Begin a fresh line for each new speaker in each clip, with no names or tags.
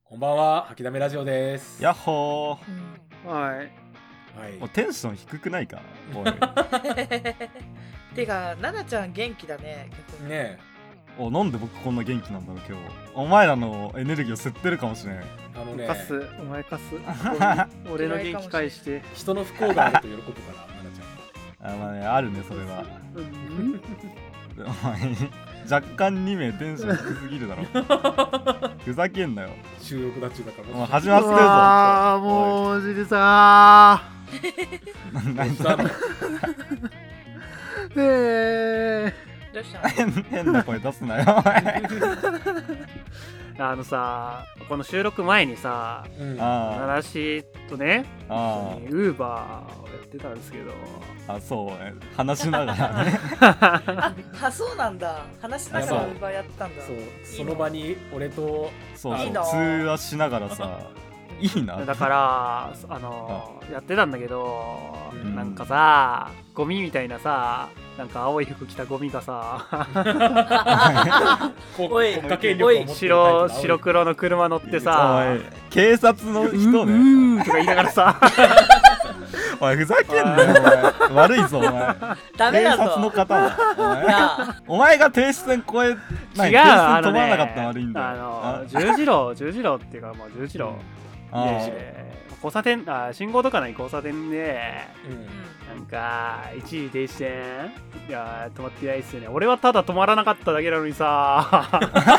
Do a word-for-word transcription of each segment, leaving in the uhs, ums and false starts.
こんばんは、吐きだめラジオです。
やっほー、
うん、はい。
はい。
もうテンション低くないかおい
てか、ななちゃん元気だね。
ねえ。
お、なんで僕こんな元気なんだろう今日。お前らのエネルギーを吸ってるかもしれん。
あのね、
かす、お前かす。俺の元気返して。
人の不幸があると喜ぶから、ななち
あ、まあね、あるねそれは。
うん、
お前若干に名テンション低すぎるだろふざけんなよ。
ゃん。収録だっちゅうだから。
もう始まってるぞ。
ああ、もうマジでさ
ー。何したの？
ー。え
どうしたの？
変変な声出すなよ。
あのさ、この収録前にさ、
うん、
あ
ななしとね、
あ
ウーバーをやってたんですけど。
あ、そう話しながらね。
あ、あ、そうなんだ。話しながらウーバーやってたんだ。
そう、その場に俺と
そうそう
いいな
通話しながらさ、いいな。
だからあのやってたんだけど、
うん
なんかさ、ゴミみたいなさ、なんか青い服着たゴミがさ
こ
おい
国家権力を持ってるタイプの
白白黒の車乗ってさ、
おい警察の人
う
ね。
ーんとか言いながらさ
おいふざけんなよお前。悪いぞお前。
ダメだぞ。
警察の方だお前。
なあ、
お前が停止線越えない、
違う、
停止線
あの
止まらなか
ね
ったら悪いんだよ。
あの十字路十字路っていうかもう十字路
あー
で交差点、あ、信号とかない交差点で
うん。
なんか一時停止線いや止まってないっすよね。俺はただ止まらなかっただけなのにさ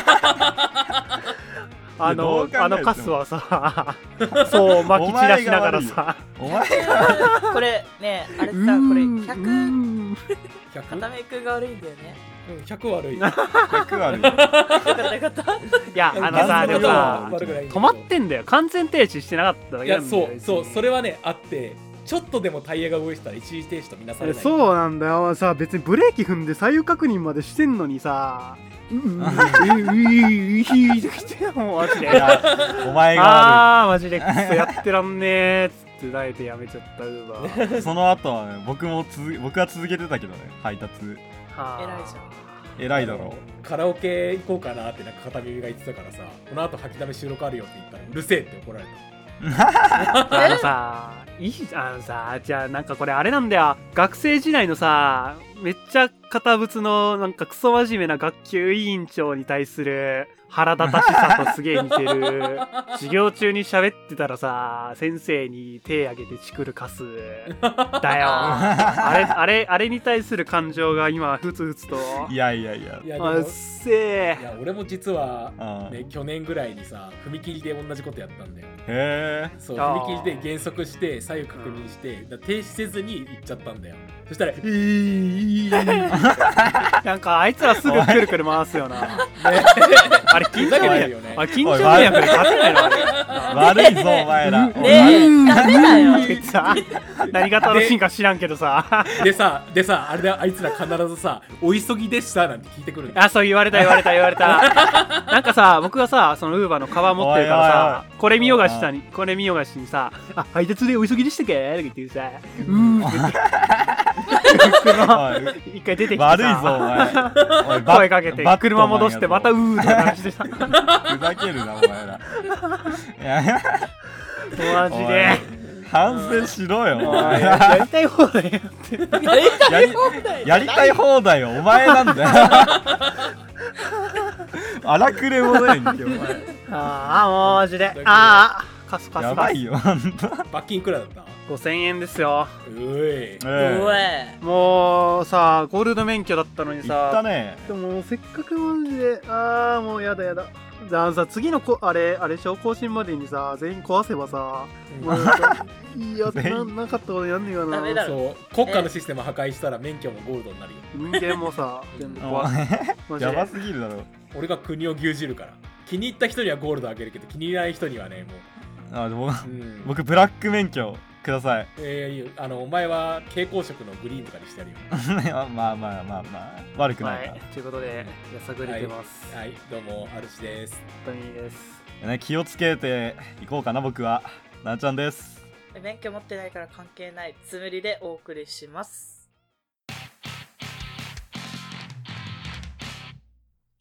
あの
どう考えても
あのカスはさそう撒き散らしながらさ、
お前が
これね、あれさ、これ
うーん
ひゃく、
うーん
ひゃく、
片目くが悪いんだよね。
うん、ひゃく悪い。
ひゃくある。
よかったよかった。
いやあのさ
なんでも
でもさ
悪くない
止まってんだよ。完全停止してなかっただ
いや、
けなんだよ。
そうそう、それはねあって、ちょっとでもタイヤが動いてたら一時停止とみなされない。
そうなんだよ。さ、別にブレーキ踏んで左右確認までしてんのにさ、ううん、うい、うい、ってきて、もうマジで。
いやお前が
あー、マジでクソやってらんねーっつって泣いてやめちゃったウーバー。
悪い。その後はね、僕もつ僕は続けてたけどね、配達。
はー
偉いじゃん。
偉いだろ
カラオケ行こうかなってなんか片耳が言ってたからさ、この後吐きだめ収録あるよって言ったらうるせえって怒られた。
あのさ、いいじゃん、あのさ、じゃあなんかこれあれなんだよ。学生時代のさ、めっちゃ堅物のなんかクソ真面目な学級委員長に対する腹立たしさとすげえ似てる。授業中に喋ってたらさ、先生に手挙げてチクるカスだよ。あれあれあれに対する感情が今ふつふつと。
いやいやいや
いやでも
あっせえ。
いや俺も実は、
あー
ね、去年ぐらいにさ踏切で同じことやったんだよ。
へえ。
そう
あー
踏切で減速して左右確認して、だ停止せずに行っちゃったんだよ。そしたら「えー、
なんかあいつらすぐくるくる回すよな。あれ近所迷惑
よね
あれ近所迷惑で勝てないのあれ。
悪いぞお前ら。
ねえ、ダメだよ。
ってさ、何が楽しいんか知らんけどさ。
でさでさあれだあいつら必ずさ「お急ぎでした」なんて聞いてくるんだよ。
あ、そう言われた言われた言われた。なんかさ、僕がさ、そのウーバーのカバン持ってるからさ、これ見よがしに、これ見よがしにさ、あ、配達でお急ぎでしたっけとか言ってさ、うーんって言って車
おい
一回出てきて
悪いぞお
さ、
前。おいバ
声かけて
バットマン
車戻してまたうーとか鳴らしてさ、
ふざけるなお前ら。いや
マジで。
反省しろよお
おい
前
や
ら。
りたい放題やって。
やりたい放題。
やりたい放題よお前なんだよ。荒くれ者やんけお前。
ああ、もうマジで。ああ、カスカスカス。
やばいよほんと。
罰金いくらだった？
ごせんえんですよ。
うい
え
お
え
い。
もうさ、ゴールド免許だったのに
言った
さ、
ね。
でもせっかくマジで、ああ、もうやだやだ。じゃあさ、次のこあれ、あれでしょ、更新までにさ、全員壊せばさ、もうなんかいや、
全員
ななかったことやんねえかな。
ダメだろ
そう国家のシステム破壊したら免許もゴールドになるよ。
人間もさ、全部
お
壊す。
前
マジで
やばすぎるだろ。
俺が国を牛耳るから気に入った人にはゴールドあげるけど気に入らない人にはねも
あでも
う、うん、
僕ブラック免許ください。
えーいいよあのお前は蛍光色のグリーンとかにしてやるよ。
まあまあまあまあ悪く
は
ないか
い、ということで、やさぐれてます。
はいどうもアルシです。
本当にいいです。
ら、ね、気をつけていこうかな僕は。なーちゃんです。
免許持ってないから関係ないつむりでお送りします。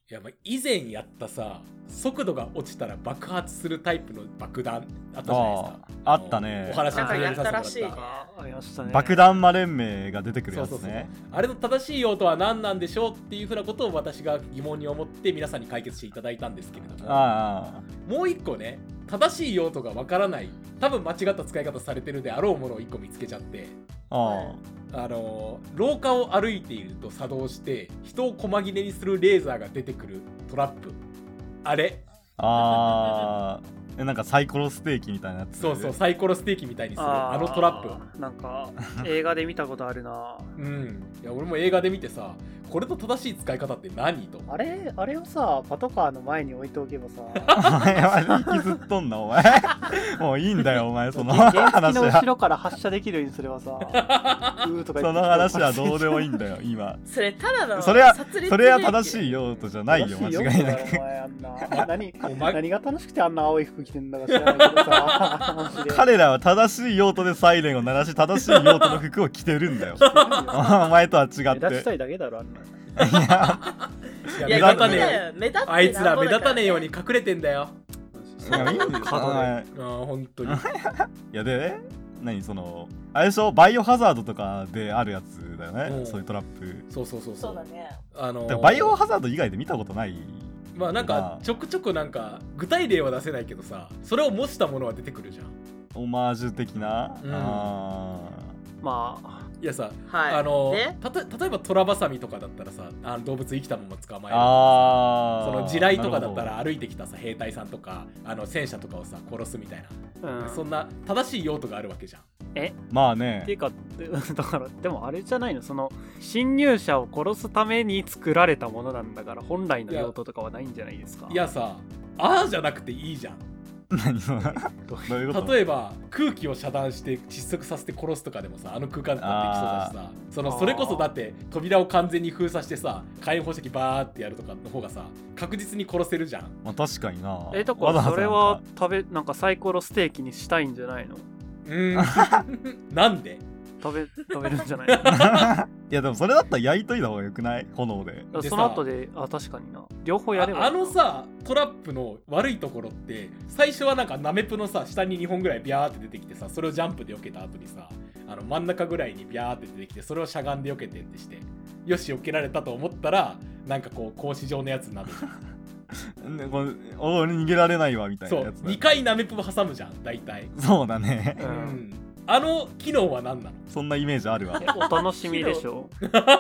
いやまあ以前やったさ速度が落ちたら爆発するタイプの爆弾あったじゃないですか。
あーあったね
お話に取り上げさせてもら
なんかやったらしいね
った
あやしたね
爆弾魔連盟が出てくるやつ
そうそうそう
ね。
あれの正しい用途は何なんでしょうっていうふうなことを私が疑問に思って皆さんに解決していただいたんですけれども、
あ
もう一個ね正しい用途がわからない多分間違った使い方されてるであろうものを一個見つけちゃって、
ああ
あの廊下を歩いていると作動して人を細切れにするレーザーが出てくるトラップ、あれ
ああえなんかサイコロステーキみたいなやつ。
そうそうサイコロステーキみたいにするあ
ー
のトラップ。
なんか映画で見たことあるな
うんいや俺も映画で見てさこれの正しい使い方って何と
あれあれをさパトカーの前に置いておけばさ
お前は引きずっとんなお前もういいんだよお前その
原付
話
の後ろ
は
から発射できるようにすればさうーとか言って
その話はどうでもいいんだよ今。
それただの
それは
殺戮
それは正
い
しい用途じゃないよ間違いなく。
お前あんな何
お前
何が楽しくてあんな青い服着てんだか知らないけどさマジで
彼らは正しい用途でサイレンを鳴らし正しい用途の服を着てるんだよお前とは違って。
目立ちたいだけだろあんな。
いや
いや
いや
目立たねえ
目立よ目立って
あいつら目立たねえよう
に
に隠れてんだよ。
いやいいんだよお前
あー本当に
いやでね何そのあれでしょバイオハザードとかであるやつだよね、
うん
そういうトラップ。
そうそうそうそ
そううだね。
あのー
でもバイオハザード以外で見たことない。
まあなんかちょくちょくなんか具体例は出せないけどさそれを模したものは出てくるじゃん。
オマージュ的な、
うん
あ
まあ
いやさ、
はい。
あの
で
たと例えばトラバサミとかだったらさあの動物生きたまま捕まえるとかさ
あー
その地雷とかだった
なる
ら歩いてきたさ兵隊さんとかあの戦車とかをさ殺すみたいな、
うん
そんな正しい用途があるわけじゃん。
え
ほどまあ
ってい
ね
うかだからでもあれじゃないのその侵入者を殺すために作られたものなんだから本来の用途とかはないんじゃないですか。
いやさああじゃなくていいじゃん。
何その
どう
どういうこと。
例えば空気を遮断して窒息させて殺すとかでもさあの空間だってできそうだしさそのそれこそだって扉を完全に封鎖してさ火炎放射器バーってやるとかの方がさ確実に殺せるじゃん。
まあ確かにな。
えだか
わざわざ
らそれは食べなんかサイコロステーキにしたいんじゃないの。
うーんなんで
食べ食べるんじゃない
いやでもそれだったら焼いといた方がよくない炎で。
の
でさ
その後であ確かにな両方やればいいな
ああのさトラップの悪いところって最初はなんかナメプのさ下ににほんぐらいビャーって出てきてさそれをジャンプで避けた後にさあの真ん中ぐらいにビャーって出てきてそれをしゃがんで避けてってしてよし避けられたと思ったらなんかこう格子状のやつになるじゃん。
ねこうお逃げられないわみたいな
そう
やつだ。
にかいナメプを挟むじゃん大体。
そうだね
う
うんんあの機能は何なの。
そんなイメージあるわ
えお楽しみでしょ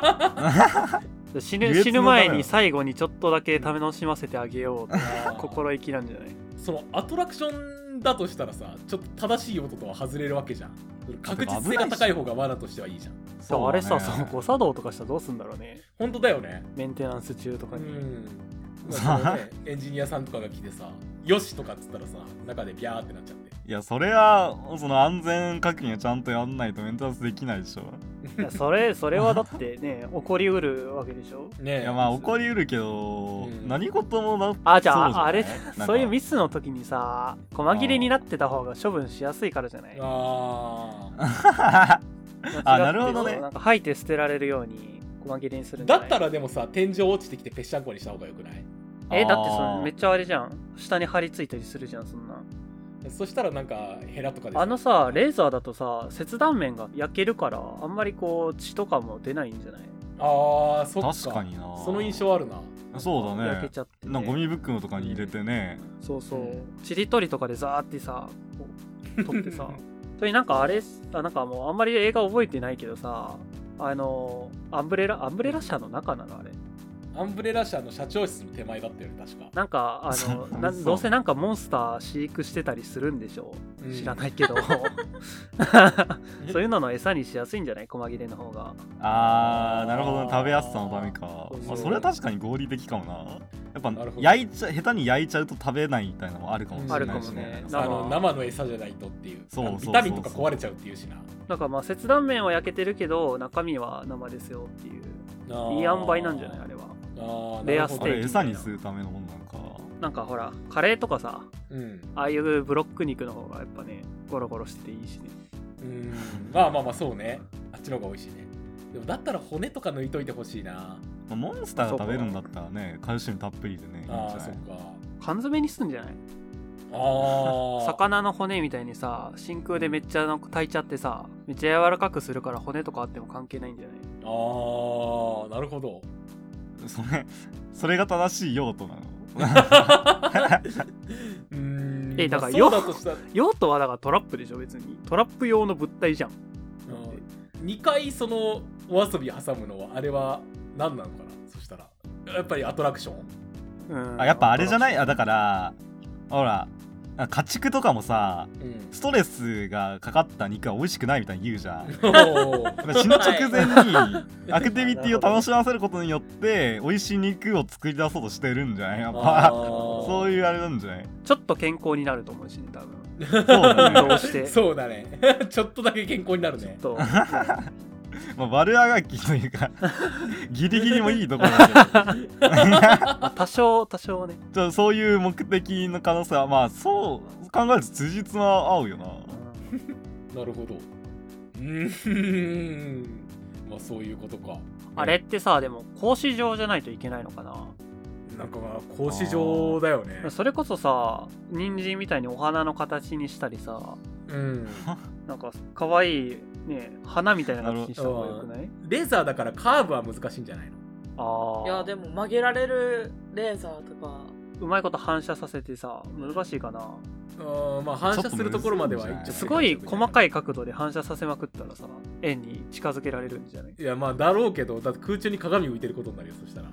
死ぬ
優越
死ぬ
のためだ
前に最後にちょっとだけ楽しませてあげようって
あー
心意気なんじゃない。
そのアトラクションだとしたらさちょっと正しい用途とは外れるわけじゃん。確実性が高い方が罠としてはいいじゃん。
そうだね
あれさその誤作動とかしたらどうすんだろうね
本当だよね。
メンテナンス中とかに。
うんまあそのね、エンジニアさんとかが来てさよしとかっつったらさ中でビャーってなっちゃって
いやそれはその安全確認はちゃんとやんないとメンテナンスできないでしょ。
いやそれそれはだってね起こりうるわけでしょ。
ねえ
いやまあ怒りうるけど、
うん
何事もな
あじゃあ
そうじゃない
あれ
なんか
そういうミスの時にさ細切れになってた方が処分しやすいからじゃない。
あ
あ
間違って
なるほどね
なんか吐いて捨てられるように細切れにする
ー
んじゃない。
だったらでもさ天井落ちてきてぺっしゃんこにした方がよくない。
えだってそ
あー
のめっちゃあれじゃん下に張り付いたりするじゃんそんな。
そしたらなんかヘラとかで
あのさレーザーだとさ切断面が焼けるからあんまりこう血とかも出ないんじゃない。
あーそっか
確かにな。
その印象あるな。
そうだね
焼けちゃって、ね、
なんかゴミ袋とかに入れてね、
そうそう、
うん
ちりとりとかでザーってさこう取ってさそれになんかあれあなんかもうあんまり映画覚えてないけどさあのアンブレラアンブレラ社の中なのあれ
アンブレラ社の社長室の手前だったよね確か。
なんかあ
そう
のな
そう
どうせなんかモンスター飼育してたりするんでしょう、
うん
知らないけどそういうのの餌にしやすいんじゃない細切れの方が。
あーなるほどね食べやすさのためか
そう
まあ、それは確かに合理的かもな。やっぱ
なるほど
焼いちゃ下手に焼いちゃうと食べないみたいなのもあるかもしれないしね。
あるかもね
あの生の餌じゃないとっていう
そうそうそうそう
ビタミンとか壊れちゃうっていうしな。
なんかまあ切断面は焼けてるけど中身は生ですよっていう
あー
いい塩梅なんじゃないあれは。
あー
レア
なるほど
あれ餌にするためのもんなのか。
なんかほらカレーとかさ
うん
ああいうブロック肉の方がやっぱねゴロゴロしてていいしね。
うんまあまあまあそうねあっちの方が美味しいね。でもだったら骨とか抜いといてほしいな。
まあモンスターが食べるんだったらねカルシウムたっぷりでねいいんじゃない
ああそっか。
缶詰にすんじゃない？
ああ
魚の骨みたいにさ真空でめっちゃなんか炊いちゃってさめっちゃ柔らかくするから骨とかあっても関係ないんじゃない？
あーなるほど。
それそれが正しい用途なの
うーん
えだから
まあそうだとしたら
用途はだからトラップでしょ別に。トラップ用の物体じゃん。
にかいそのお遊び挟むのはあれは何なのかな。そしたらやっぱりアトラクション。
うん
あやっぱあれじゃない？あだからほらあ家畜とかもさ
うん
ストレスがかかった肉は美味しくないみたいに言うじゃん。
おー
やっぱ死ぬ直前にアクティビティを楽しませることによって美味しい肉を作り出そうとしてるんじゃないやっ
あ
ぱ
ー
そういうあれなんじゃない？
ちょっと健康になると思うしね多分。
そうだね
どうして
そうだねちょっとだけ健康になるね。
と
まあ悪あがきというかギリギリもいいところだけど
まあ多少多少ね。
ちょそういう目的の可能性はまあそう考えると辻褄は合うよな。
なるほど。うーんまあそういうことか。
あれってさでも格子状じゃないといけないのかな。
なんか格子状だよね。
それこそさ人参みたいにお花の形にしたりさ
うん
なんか可愛いね花みたいな形にした方がよくない？
レーザーだからカーブは難しいんじゃないの。
ああ
いやでも曲げられるレーザーとか
うまいこと反射させてさ難しいかな。
うんまあ反射するところまではいっちゃ
すごい細か
い。
い角度で反射させまくったらさ円に近づけられるんじゃない？
いやまあだろうけどだって空中に鏡浮いてることになるよそしたら。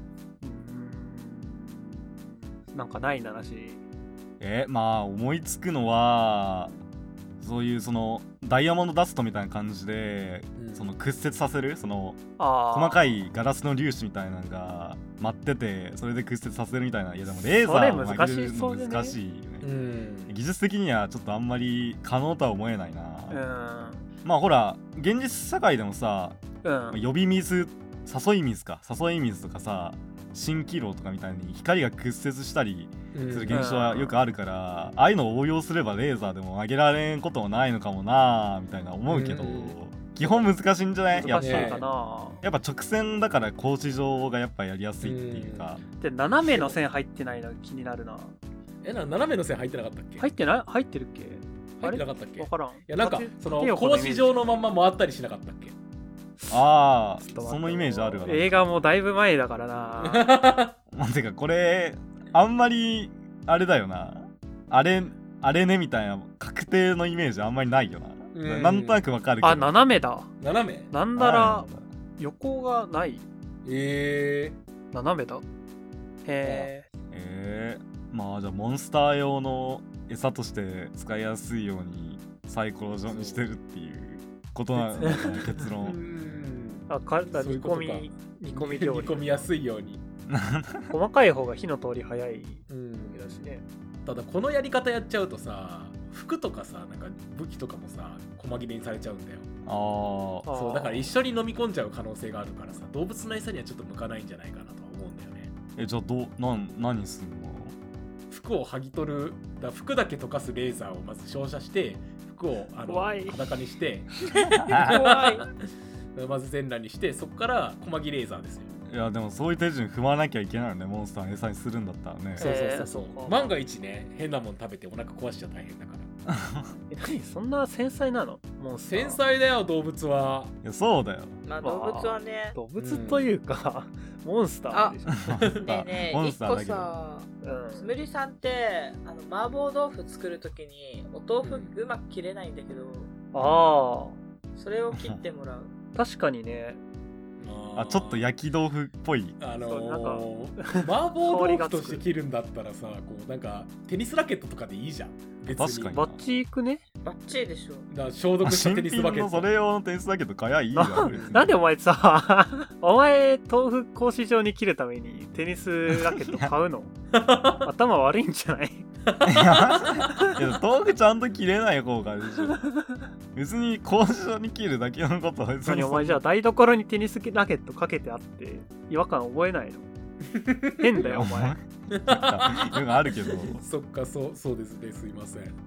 うーんなんかないな話。
えまあ思いつくのはそういうそのダイヤモンドダストみたいな感じで、
うん
その屈折させるその
あ
細かいガラスの粒子みたいなのが舞っててそれで屈折させるみたいな。いやでもレーザーを曲げるの難しいよね。
うん
技術的にはちょっとあんまり可能とは思えないな。
うん
まあほら現実社会でもさ
うん
呼び水誘い水か誘い水とかさ蜃気楼とかみたいに光が屈折したり
うん
する現象はよくあるから、ああいうのを応用すればレーザーでも曲げられんこともないのかもなみたいな思うけど、
うん
基本難しいんじゃない？やっぱ
難しいかな。
やっぱ直線だから格子状がやっぱやりやすいっていうか、
で斜めの線入ってないの気になるな。
えな斜めの線入ってなかったっけ。
入ってない入ってるっけ？
入ってなかったっけ。い
分からん。
やなんか
縦
その
縦横のイメージ
格子状のまんま回ったりしなかったっけ。
あ
ちょっと待って
あそのイメージあるわな。
映画もだいぶ前だからな。
まあてかこれあんまりあれだよな、あれあれねみたいな確定のイメージあんまりないよな。
うん
なんとなくわかるけど。
あ斜めだ。
斜め。
なんだら横がない。
え
斜めだ。へえ。
えー、まあじゃあモンスター用の餌として使いやすいようにサイコロ状にしてるっていうことなのかな結
ー、う
論。
ん
あか
そういうことか
煮込み煮込み料理
煮込みやすいように。
細かい方が火の通り早い
うん
だしね。
ただこのやり方やっちゃうとさ服とかさなんか武器とかもさ細切れにされちゃうんだよ。
あー
あー
そうだから一緒に飲み込んじゃう可能性があるからさ動物の餌にはちょっと向かないんじゃないかなとは思うんだよね。
えじゃあどうなん何すんの？
服を剥ぎ取るだ服だけ溶かすレーザーをまず照射して服をあの
怖い
裸にして
怖い
まず全裸にしてそこから細切れレーザーですよ。
いやでもそういう手順踏まなきゃいけないよね、モンスターの餌にするんだったらね。
そうそうそうそう、
えーそうか
万が一ね変なもん食べてお腹壊しちゃ大変だから。
え何そんな繊細なのモンスター。
繊細だよ動物は。
いやそうだよ。
まあ動物はね
動物というか、モンスターでしょ。
ねえね
モ
え一個
ンスターだけど。
さ
うん
つむりさんってあの麻婆豆腐作るときにお豆腐うまく切れないんだけど
あ
それを切ってもらう
あ確かにね。
あちょっと焼き豆腐っぽい。
あの
そうなん
ー、麻婆豆腐として切るんだったらさこうなんかテニスラケットとかでいいじゃん別に。
確かに
バッチいくね。
バッチリでしょ
だから消毒した
新
テニスラケット。
品のそれ用のテニスだけど買やいいじゃん。別に
なんでお前さお前豆腐格子状に切るためにテニスラケット買うの頭悪いんじゃない？
いやいや豆腐ちゃんと切れない方がいいでしょ。別に格子状に切るだけのことは別に
何お前じゃあ台所にテニスラケットかけてあって違和感覚えないの？変だよお前。
なんかいうのがあるけど。
そっかそうそうですねすいません。い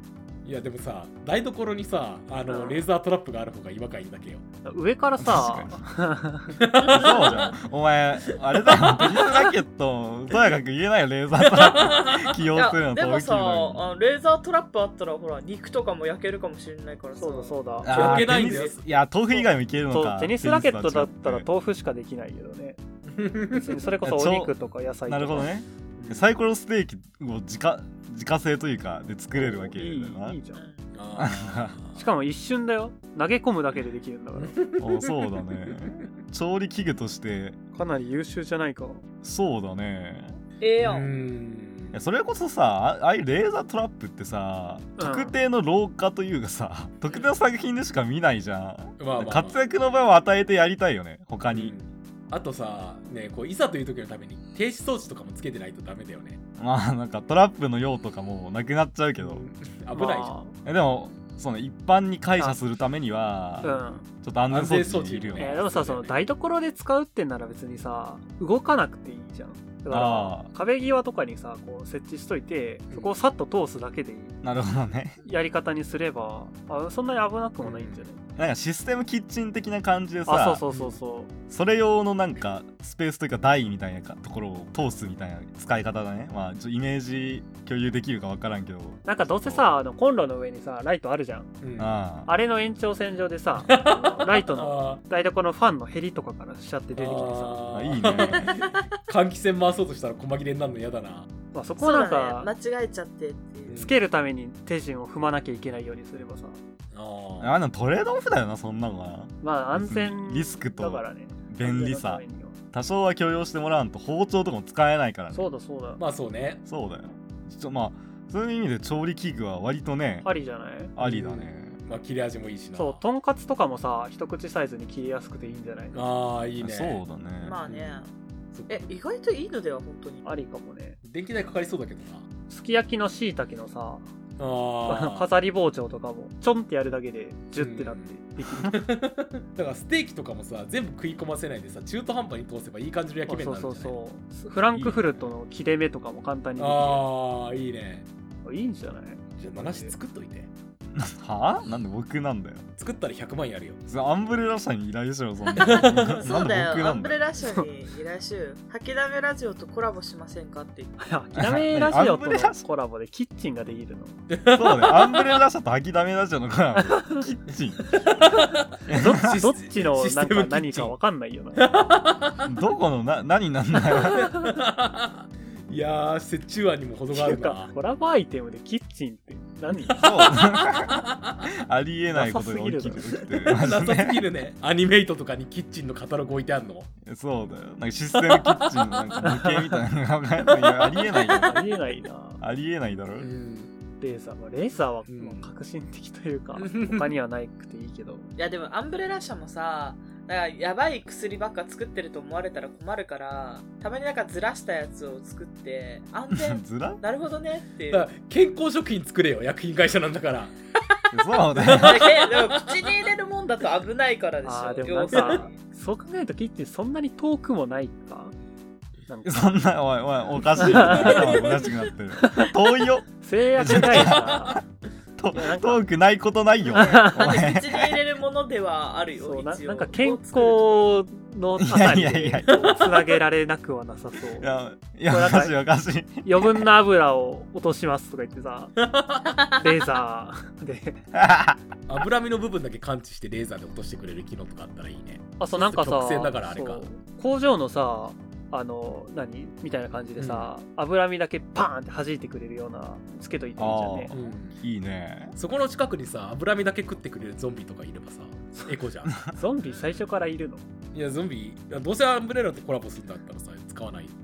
いやでもさ、台所にさ、あの、
うん、
レーザートラップがある方が違和感いいだけよ。
上からさ
そうじゃん。お前あれだよ、テニスラケットとやかく言えないよ、レーザートラップ起用するの。
でもさ、
あ
あレーザートラップあったらほら肉とかも焼けるかもしれないからさ。
そうだそうだ。
焼けないんだよ。
いや豆腐以外もいけるのか。
テニスラケットだったら豆腐しかできないけどね。別にそれこそお肉とか野菜とか。
なるほどね。サイコロステーキを自家自家製というかで作れるわけだよな。
いい、いいじゃん。しかも一瞬だよ。投げ込むだけでできるんだから。
お、そうだね。調理器具として
かなり優秀じゃないか。
そうだね。
ええや。
うんん
それこそさ、ああいうレーザートラップってさ、
うん、
特定の廊下というかさ、特定の作品でしか見ないじゃん。
まあまあまあ、
活躍の場を与えてやりたいよね、他に。
うん、あとさ、ね、こういざという時のために停止装置とかもつけてないとダメだよね。
まあなんかトラップの用とかもなくなっちゃうけど、
危ないじゃん。
えでもその一般に解釈するためには、うん、ちょっと安全装置いるよね。
えー、でもさ、その台所で使うってんなら別にさ、動かなくていいじゃん。だから壁際とかにさ、こう設置しといて、そこをさっと通すだけでいい。
なるほどね。
やり方にすれば、あ、そんなに危なくもないんじゃない？
なんかシステムキッチン的な感じでさ、
あ、そうそうそうそう。
それ用のなんかスペースというか台みたいなところを通すみたいな使い方だね。まあちょっとイメージ共有できるか分からんけど、
なんかどうせさ、あのコンロの上にさライトあるじゃん、
うん、
あ,
あれの延長線上でさライトの台所のファンのヘリとかからシャって出てきてさ、
あいいね。
換気扇回そうとしたら細切れになるの嫌だな。
まあ、そこはなんか、
ね、間違えちゃってっていう、
つけるために手順を踏まなきゃいけないようにすればさ、
ああのトレードオフだよな、そんなのは。
まあ安全
リスクと
だからね、
便利さ多少は許容してもらわんと包丁とかも使えないからね。
そうだそうだ。
まあそうね。
そうだよ。ちょまあそういう意味で調理器具は割とね
ありじゃない？
ありだね。
まあ切れ味もいいしな。
そう、とんかつとかもさ、一口サイズに切りやすくていいんじゃない？
ああいいね。
そうだね。
まあね。え、意外といいのでは本当に。
ありかもね。
電気代かかりそうだけどな。
すき焼きのしいたけのさ、
あ
飾り包丁とかもちょんってやるだけでジュッてなってできる。
だからステーキとかもさ、全部食い込ませないでさ、中途半端に通せばいい感じの焼き目になるんじゃない？
そうそうそう。フランクフルトの切れ目とかも簡単にできる。
ああいいね。
いいんじゃない？
じゃあ七し作っといて。
はぁ？なんで僕なんだよ。
作ったらひゃくまんやるよ。
アンブレラ社に依頼しろ、そんな。
そうだよ、アンブレ
ラ
ラ社に依頼しよう。吐きだめラジオとコラボしませんかって言って。
吐きだめラジオとのコラボでキッチンができるの。
そうね、アンブレラ社と吐きだめラジオのコラボ。キッチン。
どっちどっちのなんか何かわかんないよな。
どこのな何なんだよ。
いやー、折衷案にも程があるな。
コラボアイテムでキッチンって何？そう
ありえないことが起きる。
なさすぎるね。アニメイトとかにキッチンのカタログ置いてあるの？
そうだよ。なんかシステムキッチンのなんか模型みたいなのがありえないよ。
ありえないな。
ありえないだろ。
レーザーはレーザーは革新的というか、うん、他にはないくていいけど。い
やでもアンブレラ社もさ、だからやばい薬ばっか作ってると思われたら困るから、たまになんかずらしたやつを作って安全
ずら
なるほどねっていう。
だから健康食品作れよ、薬品会社なんだから。
そうだ
よ。でも口に入れるもんだと危ないからでしょ。
あでもなんかそう考えるとキッチンそんなに遠くもないか。
なんかそんなおいおいおかしい。おかしくなってる。遠いよ。
制約会社。
遠くないことないよ。
口に入れるものではあるよ。
な, なんか健康のあたりでつなげられなくはなさそう。
いやいやおかしいおかしい。
余分な油を落としますとか言ってさ、レーザーで
脂身の部分だけ感知してレーザーで落としてくれる機能とかあったらいいね。
あ、そうなんかさ、
曲線だからあれか。
工場のさ、あの何みたいな感じでさ、うん、脂身だけパーンって弾いてくれるようなつけといていいじゃんね、
うん、いいね。
そこの近くにさ、脂身だけ食ってくれるゾンビとかいればさ、エコじゃん。
ゾンビ最初からいるの？
いやゾンビ、どうせアンブレラとコラボするんだったらさ、使わないと。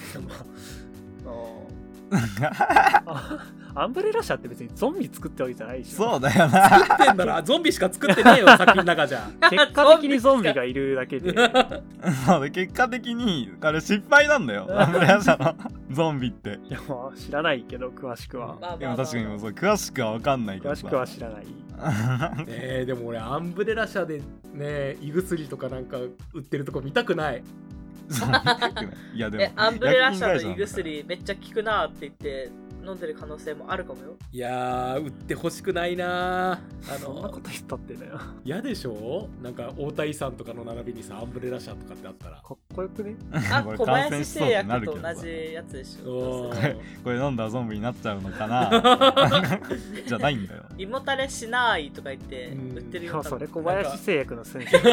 アンブレラ社って別にゾンビ作ってわけじゃないでし
ょ。そうだよな。
作ってんだらゾンビしか作ってないよ、作品の中じゃ。
結果的にゾンビがいるだけで。
そうだ、結果的にあれ失敗なんだよ、アンブレラ社のゾンビって。
いやまあ知らないけど詳しくは。
いや確かにそう詳しくは分かんないけど
詳しくは知らない。
えー、でも俺アンブレラ社でね、胃薬とかなんか売ってるとこ見たくない。
いやでも
えアンブレラ社の胃薬めっちゃ効くなって言って飲んでる可能性もあるかもよ。
いやー売ってほしくないなあ
そんなこ
の
と言ったってだよ。
嫌でしょ。なんか大田遺産とかの並びにさアンブレラ社とかってあったら
かっこよくね。
あ、
これ
小
感染
林
しそうってな
製薬
るけどさ
と同じやつでしょ。
お
どうせ
ー
これ飲んだらゾンビになっちゃうのかなじゃないんだよ。
胃もたれしないとか言って
うん
売ってるよ。
でもそれ
多
小林製薬の先生。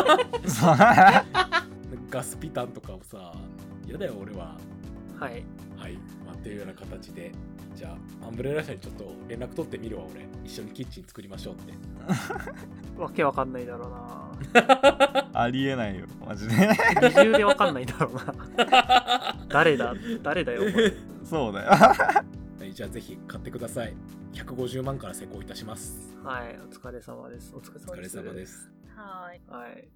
ガスピタンとかをさ嫌だよ俺は。
はい。
はい、まあ、っていうような形でじゃあアンブレラ社にちょっと連絡取ってみるわ。俺一緒にキッチン作りましょうって
わけわかんないだろうな。
ありえないよマジで。
二重でわかんないだろうな。誰だ誰だよお前。
そうだよ。
はいじゃあぜひ買ってください。ひゃくごじゅうまんから施工いたします。
はい、お疲れ様です。お疲れ
お疲れ
様です。
様で。す。
はーい。
はい。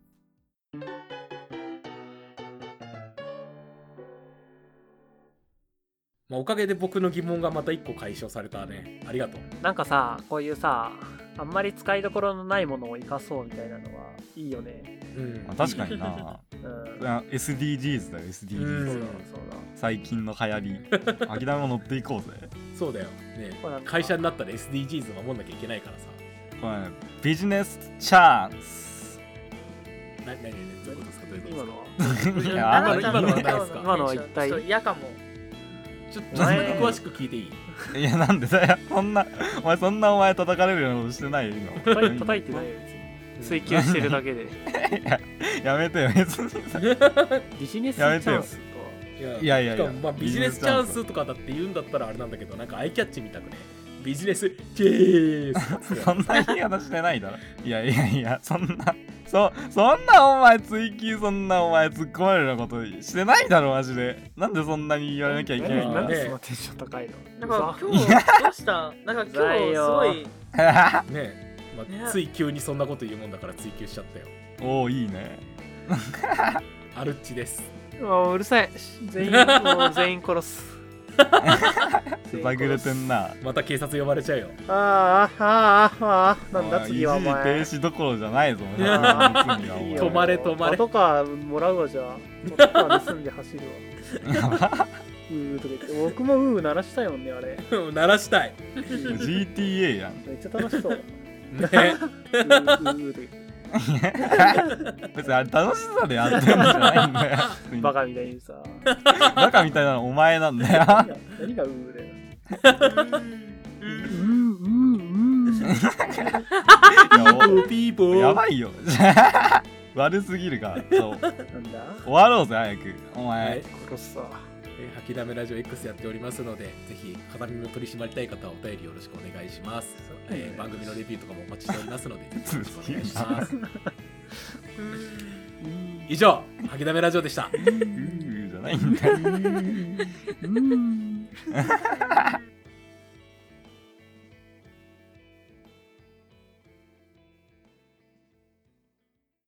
まあ、おかげで僕の疑問がまた一個解消されたね。ありがとう。
なんかさ、こういうさ、あんまり使いどころのないものを生かそうみたいなのはいいよね。
うん
まあ確かにな。
うん。
あ エスディージーズ だよ エスディージーズ、
うん
そうだそう
最近の流行り。秋田も乗っていこうぜ。
そうだよね
これなんか
会社になったら エスディージーズ 守んなきゃいけないからさ。
これねビジネスチャンス。
な、な、な、な、どういうことですかどういう
だ。
ことですか。
今のは
いや
今の今のは何ですか。
今のは一体
ちょっと嫌かも。
ちょっとちょっとだけ詳しく聞いていい。
いやなんでだよ。そんなお前そんなお前叩かれるようなことしてないよ今。
叩い叩いてないよ、別に。追求してるだけで。
やめてよ別にさ。
ビジネスチャンスとは。
いや
いやいやいや
しかもまあビジネスチャンスとかだって言うんだったらあれなんだけど、なんかアイキャッチみたくね。ビジネスチェース
そんな言い方してないだろ。いやいやいやそんなそそんなお前追求そんなお前突っ込まれるようなことしてないだろマジで。なんでそんなに言わなきゃいけないんだ。
なんでそのテンション高いの。
なんか
嘘
今日どうしたなんか今日すごい。
ねえ、まあ、つい急にそんなこと言うもんだから追求しちゃったよ。
おおいいね。
アルッチです。
もううるさい。全員、もう全員殺す。
さぐれてんな。
また警察呼ばれちゃうよ。
ああ、ああ、ああ、なんだ
おい
次はお前。
一時停止どころじゃないぞ。
いや
お前次はお前
止まれ止まれ
パトカーもらうわじゃあ。パトカー盗んで走るわ。うーとか言って。僕もうー鳴らしたいもんね、あれ。
鳴らしたい。
ジーティーエー やん。
めっちゃ楽しそう。
ね
うーうーとか言って
別にあれ楽しさでやってるんじゃないんだよ。
バカみたいにさ。
バカみたいなのお前なんだよ。
何が何がうーだよ。うーうーうー。
いやお
ピーポー。
やばいよ。悪すぎるから。そう。
なんだ
終わろうぜ早く。お前。
はい
殺すわ。
えー吐きだめラジオ X やっておりますので、ぜひ片耳を取り締まりたい方はお便りよろしくお願いします。えー番組のレビューとかもお待ちしておりますので、よろしくお願いします。以上、吐きだめラジオでした。
うーじゃないんだよ。
うーん。